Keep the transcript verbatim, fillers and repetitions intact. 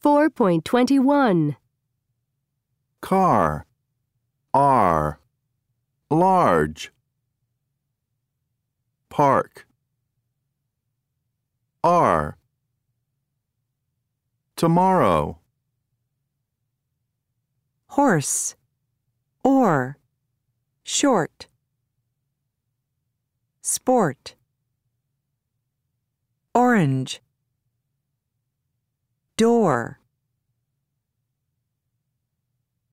four point two one. Car. R. Large. Park. R. Tomorrow. Horse. Or. Short. Sport. Orange. Door.